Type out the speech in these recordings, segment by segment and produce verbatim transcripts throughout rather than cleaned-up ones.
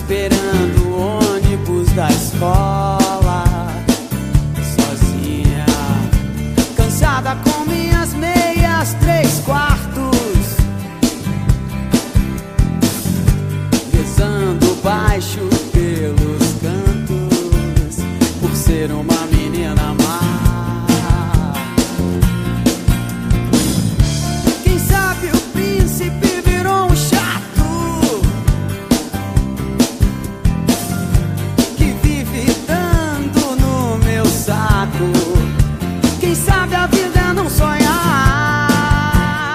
esperando o ônibus da escola, sozinha, cansada com minhas meias três quartos, rezando baixo pelos cantos, por ser uma menina má. Quem sabe o príncipe virou um chato que vive dando no meu saco. Quem sabe a vida é não sonhar.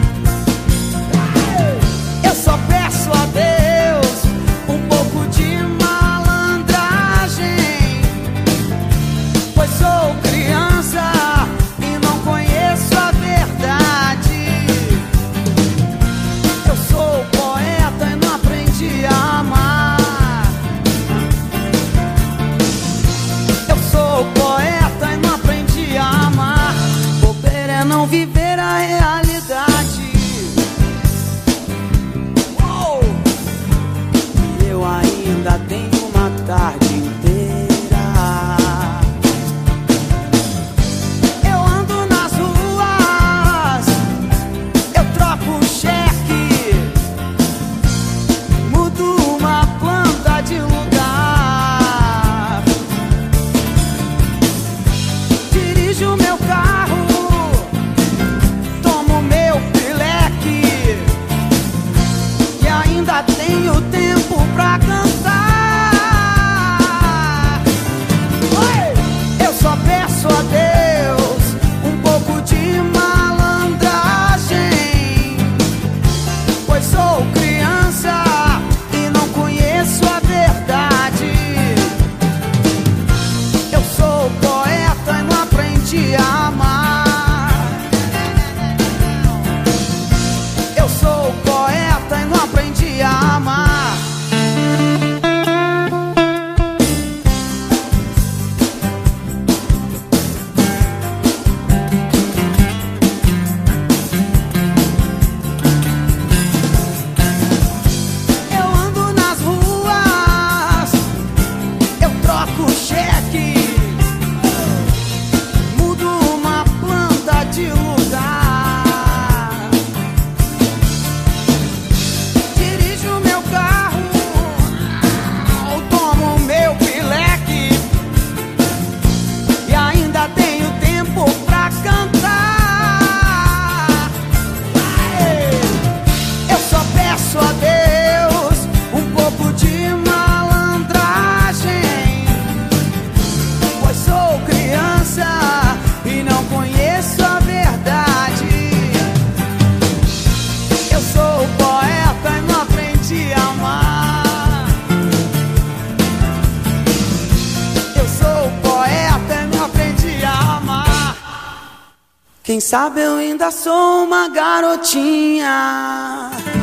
Eu só peço a Deus um pouco de malandragem, pois sou criança e não conheço a verdade. Eu sou poeta e não aprendi a amar. Eu sou poeta e não aprendi a amar. Bobeira é não viver a realidade. Uou! E eu ainda tenho uma tarde inteira. Eu ando nas ruas, eu troco um cheque, mudo uma planta de lugar, dirijo meu carro, tomo meu pileque e ainda tenho tempo pra cantar. Oi! Eu só peço a Deus um pouco de malandragem, pois sou criança e não conheço a verdade. Eu sou poeta e não aprendi a amar. Eu sou poeta e não aprendi a amar. Eu ando nas ruas, eu troco cheque, mudo uma planta de lugar, dirijo meu carro, tomo meu pileque e ainda tenho tempo pra cantar. Aê! Eu só peço a Deus um pouco de malandragem, pois sou criança e não conheço a verdade. Eu sou poeta e não aprendi a amar. Eu sou poeta e não aprendi a amar. Quem sabe eu ainda sou uma garotinha.